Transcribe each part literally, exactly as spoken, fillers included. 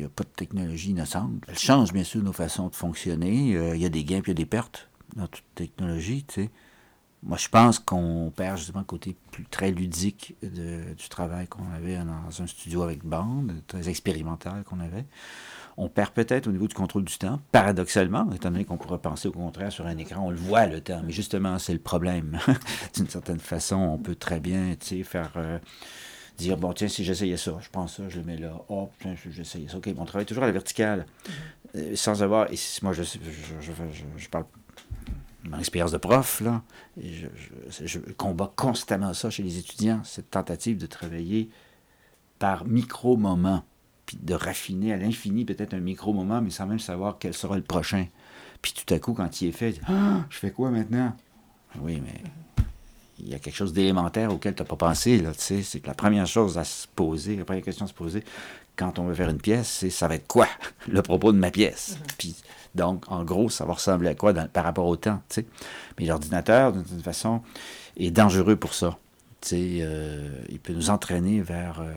n'y a pas de technologie innocente. Elle change bien sûr nos façons de fonctionner. Euh, il y a des gains puis il y a des pertes dans toute technologie, tu sais. Moi, je pense qu'on perd justement le côté plus, très ludique de, du travail qu'on avait dans un studio avec bande, très expérimental qu'on avait. On perd peut-être au niveau du contrôle du temps, paradoxalement, étant donné qu'on pourrait penser au contraire sur un écran, on le voit le temps, mais justement, c'est le problème. D'une certaine façon, on peut très bien, tu sais, faire... Euh, dire, bon, tiens, si j'essayais ça, je prends ça, je le mets là, oh, tiens, si j'essayais ça, OK, bon, on travaille toujours à la verticale, mm-hmm. euh, sans avoir, et moi, je, je, je, je, je parle de mon expérience de prof, là, et je, je, je combats constamment ça chez les étudiants, cette tentative de travailler par micro-moments, puis de raffiner à l'infini peut-être un micro-moment, mais sans même savoir quel sera le prochain. Puis tout à coup, quand il est fait, ah, je fais quoi maintenant? Oui, mais il y a quelque chose d'élémentaire auquel tu n'as pas pensé, là, tu sais, c'est que la première chose à se poser, la première question à se poser, quand on veut faire une pièce, c'est ça va être quoi le propos de ma pièce? Mm-hmm. Puis, donc, en gros, ça va ressembler à quoi dans, par rapport au temps, tu sais? Mais l'ordinateur, d'une toute façon, est dangereux pour ça. Tu sais, euh, il peut nous entraîner vers... Euh,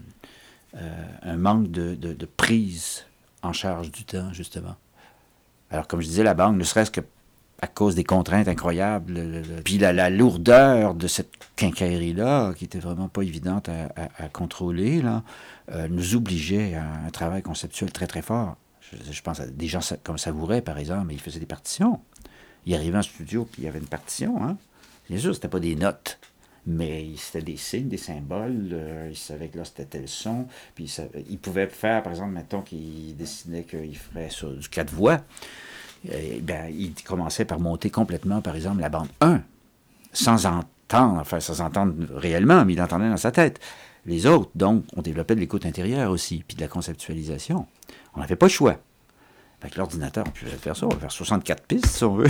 Euh, un manque de, de, de prise en charge du temps, justement. Alors, comme je disais, la banque, ne serait-ce que à cause des contraintes incroyables, le, le, puis la, la lourdeur de cette quincaillerie-là, qui était vraiment pas évidente à, à, à contrôler, là, euh, nous obligeait à un travail conceptuel très, très fort. Je, je pense à des gens comme Savouret, par exemple, il faisait des partitions. Il arrivait en studio, puis il y avait une partition, hein. Bien sûr, c'était pas des notes. Mais c'était des signes, des symboles, euh, il savait que là c'était tel son, puis il, savait, il pouvait faire, par exemple, mettons qu'il décidait qu'il ferait sur du quatre voix, et, ben, il commençait par monter complètement, par exemple, la bande un, sans entendre, enfin sans entendre réellement, mais il entendait dans sa tête. Les autres, donc, on développait de l'écoute intérieure aussi, puis de la conceptualisation. On n'avait pas le choix. Avec l'ordinateur, on pouvait faire ça, on va faire soixante-quatre pistes, si on veut.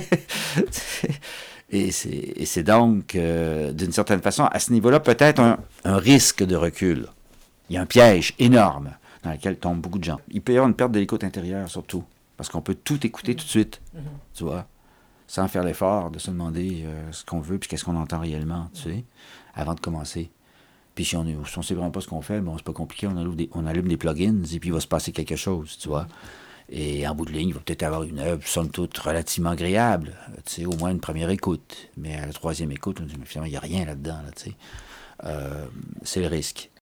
Et c'est, et c'est donc, euh, d'une certaine façon, à ce niveau-là, peut-être un, un risque de recul. Il y a un piège énorme dans lequel tombent beaucoup de gens. Il peut y avoir une perte de l'écoute intérieure, surtout, parce qu'on peut tout écouter mmh. tout de suite, mmh. tu vois, sans faire l'effort de se demander euh, ce qu'on veut puis qu'est-ce qu'on entend réellement, tu sais, avant de commencer. Puis si on ne si sait vraiment pas ce qu'on fait, bon, c'est pas compliqué, on allume, des, on allume des plugins et puis il va se passer quelque chose, tu vois. Et en bout de ligne, il va peut-être avoir une œuvre, somme toute, relativement agréable. Tu sais, au moins une première écoute. Mais à la troisième écoute, on dit, mais finalement, il n'y a rien là-dedans, là, tu sais. Euh, c'est le risque.